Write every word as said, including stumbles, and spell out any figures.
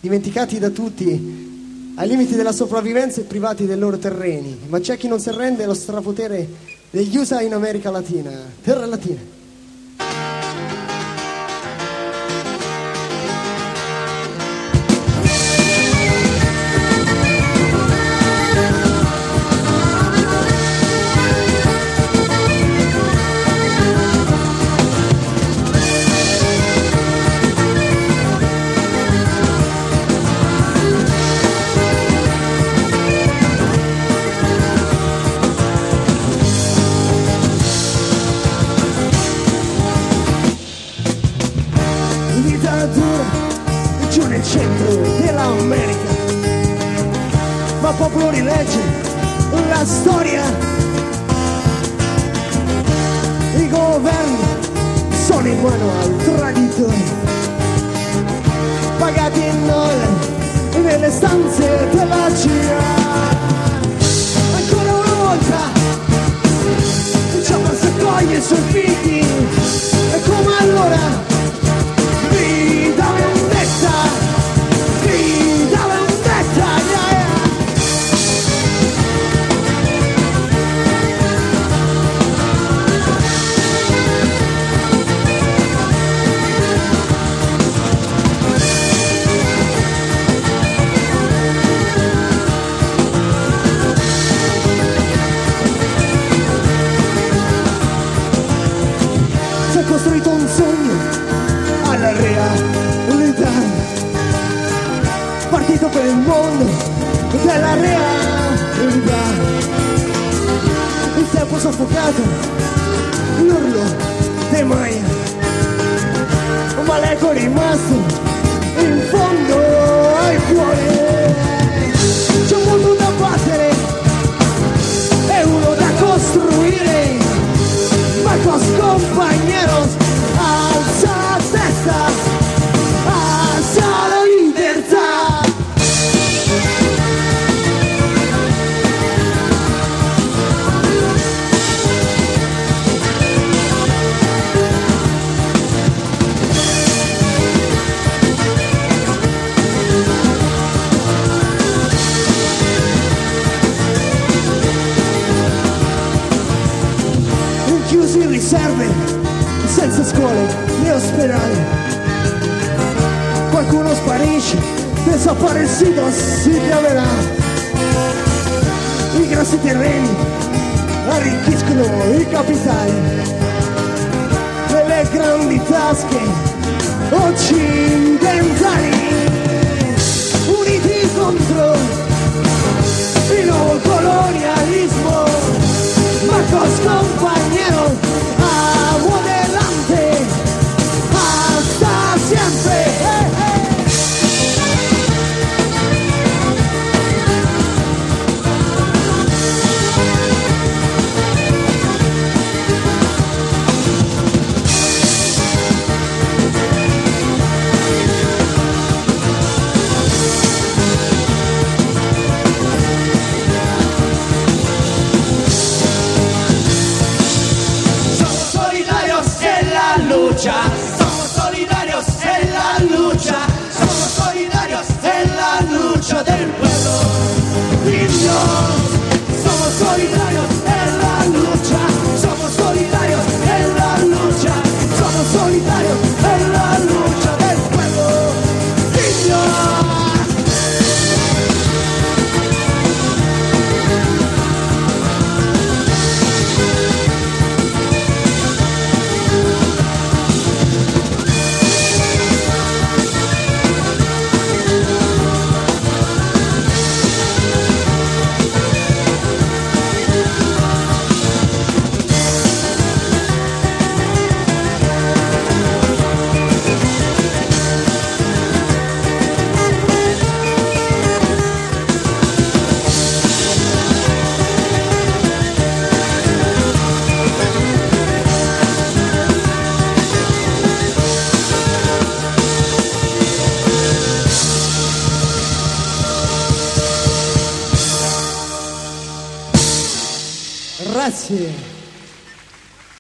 dimenticati da tutti, ai limiti della sopravvivenza e privati dei loro terreni. Ma c'è chi non si arrende allo strapotere degli U S A in America Latina, terra latina. Giù nel centro dell'America, ma popolo rilegge la storia. I governi sono in mano al traditore, pagati in dollari nelle stanze della C I A. Ancora una volta diciamo se coglie sui figli, e come allora grida vendetta, grida vendetta, yeah, yeah. Si è costruito un sogno alla realtà, partito per il mondo della realtà. Il tempo soffocato, l'urlo dei Maya, ma l'eco è rimasto in fondo al cuore. C'è un mondo da battere e uno da costruire. Marcos compañeros, alza testa hacia la libertad. Chiusi in riserve, senza scuole né ospedali. Qualcuno sparisce, desaparecido si chiamerà. I grossi terreni arricchiscono i capitali e le grandi tasche occidentali, uniti contro il nuovo colonialismo. Marcos compañeros, amo adelante, hasta siempre. Hey, hey. Somos solidarios en la lucha, somos solidarios en la lucha del pueblo indio. Somos solidarios en la lucha, somos solidarios en la lucha, somos solidarios en la lucha del pueblo indio. Grazie.